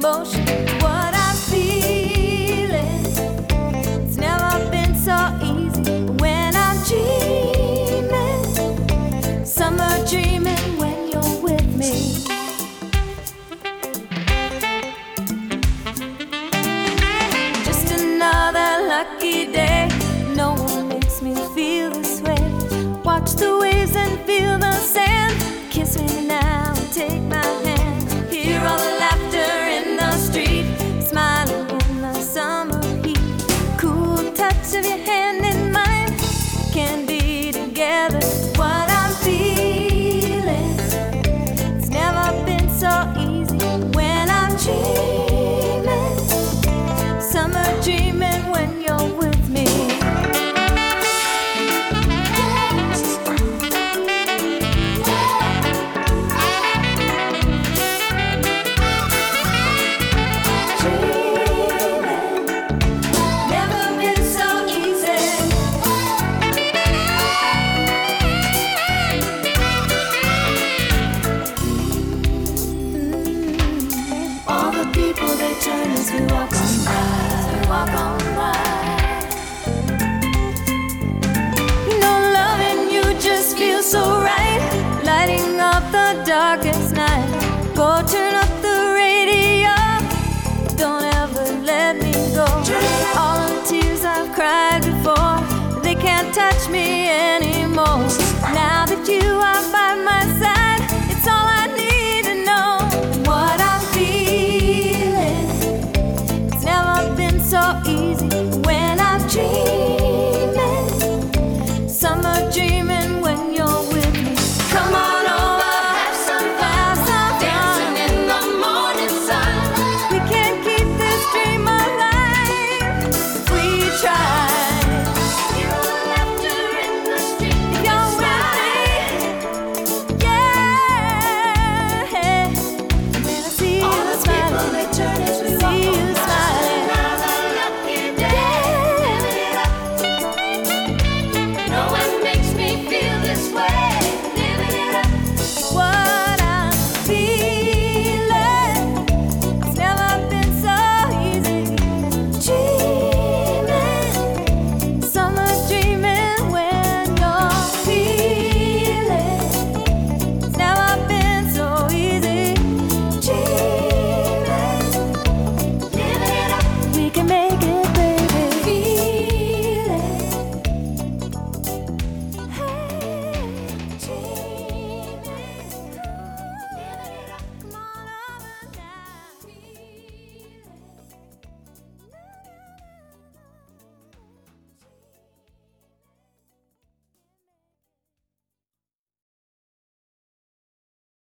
motion. What I'm feeling, it's never been so easy. When I'm dreaming, summer dreaming when you're with me. Just another lucky day. No one makes me feel this way. Watch the waves and feel the sand. Kiss me now and take my hand. Hear all the laughter in the street, smiling in the summer heat. Cool touch of your hand in mine, can be together. What I'm feeling, it's never been so easy. When I'm dreaming, summer dreaming when you're with me. People, they turn as we walk on by, walk on by. You know, loving you just feels so right, lighting up the darkest night. Go turn